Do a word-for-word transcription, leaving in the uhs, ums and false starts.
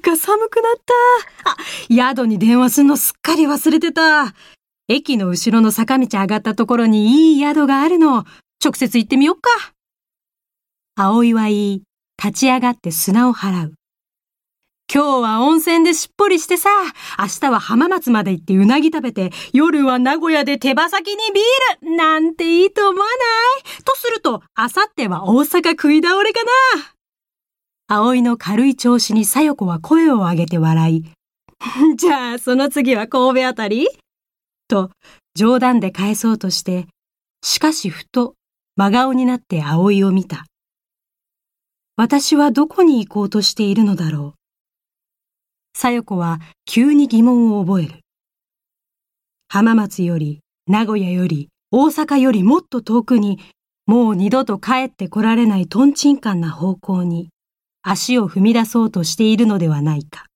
か寒くなった。あ、宿に電話すんのすっかり忘れてた。駅の後ろの坂道上がったところにいい宿があるの。直接行ってみよっか。葵は言い、立ち上がって砂を払う。今日は温泉でしっぽりしてさ、明日は浜松まで行ってうなぎ食べて、夜は名古屋で手羽先にビールなんていいと思わない？とすると、明後日は大阪食い倒れかな。葵の軽い調子に小夜子は声を上げて笑い、じゃあその次は神戸あたり？と冗談で返そうとして、しかしふと真顔になって葵を見た。私はどこに行こうとしているのだろう。小夜子は急に疑問を覚える。浜松より、名古屋より、大阪よりもっと遠くに、もう二度と帰ってこられないトンチンカンな方向に足を踏み出そうとしているのではないか。